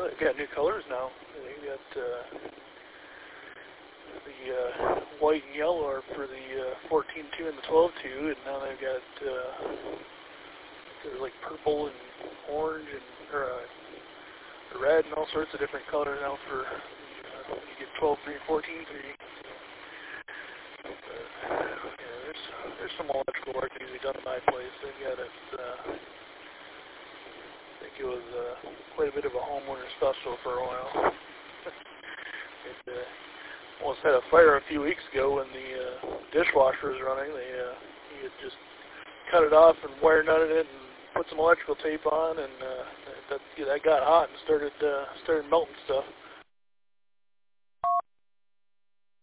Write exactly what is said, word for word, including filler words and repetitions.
they've got new colors now. They've got uh, the uh, white and yellow are for the uh, fourteen two and the twelve two, and now they've got uh, there's like purple and orange and or, uh, red and all sorts of different colors now for uh, you get twelve three and fourteen three. But, yeah, there's there's some electrical work usually done at my place. They've got it. Uh, I think it was uh, quite a bit of a homeowner special for a while. it uh, almost had a fire a few weeks ago when the uh, dishwasher was running. They uh, he had just cut it off and wire nutted it and put some electrical tape on, and uh, that yeah, that got hot and started uh, started melting stuff.